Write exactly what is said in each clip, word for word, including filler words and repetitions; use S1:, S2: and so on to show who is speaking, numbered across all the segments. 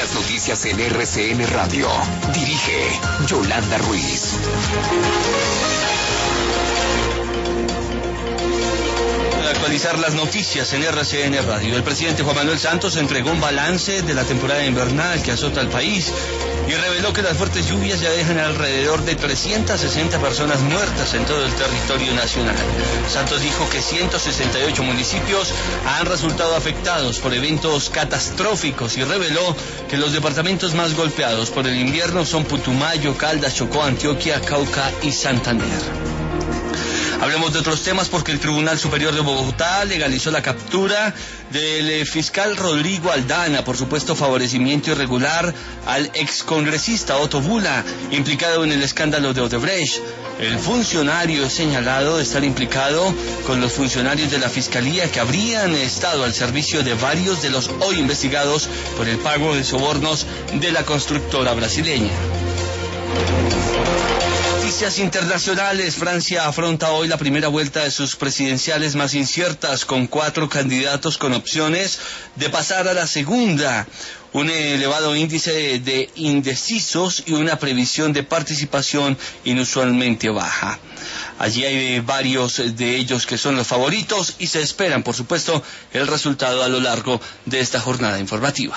S1: Las noticias en R C N Radio. Dirige Yolanda Ruiz.
S2: Actualizar las noticias en R C N Radio. El presidente Juan Manuel Santos entregó un balance de la temporada invernal que azota al país y reveló que las fuertes lluvias ya dejan alrededor de trescientas sesenta personas muertas en todo el territorio nacional. Santos dijo que ciento sesenta y ocho municipios han resultado afectados por eventos catastróficos y reveló que los departamentos más golpeados por el invierno son Putumayo, Caldas, Chocó, Antioquia, Cauca y Santander. Hablemos de otros temas porque el Tribunal Superior de Bogotá legalizó la captura del fiscal Rodrigo Aldana por supuesto favorecimiento irregular al excongresista Otto Bula, implicado en el escándalo de Odebrecht. El funcionario es señalado de estar implicado con los funcionarios de la Fiscalía que habrían estado al servicio de varios de los hoy investigados por el pago de sobornos de la constructora brasileña. Noticias internacionales. Francia afronta hoy la primera vuelta de sus presidenciales más inciertas, con cuatro candidatos con opciones de pasar a la segunda. Un elevado índice de indecisos y una previsión de participación inusualmente baja. Allí hay varios de ellos que son los favoritos y se esperan, por supuesto, el resultado a lo largo de esta jornada informativa.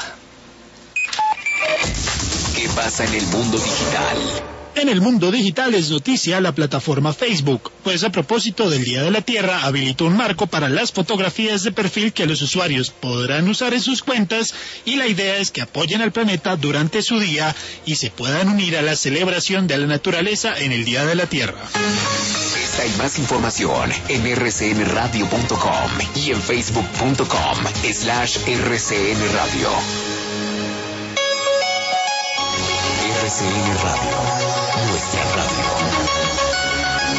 S1: ¿Qué pasa en el mundo digital?
S3: En el mundo digital es noticia la plataforma Facebook, pues a propósito del Día de la Tierra habilitó un marco para las fotografías de perfil que los usuarios podrán usar en sus cuentas y la idea es que apoyen al planeta durante su día y se puedan unir a la celebración de la naturaleza en el Día de la Tierra.
S1: Esta y más información en r c n radio punto com y en facebook punto com slash r c n radio. R C N Radio, nuestra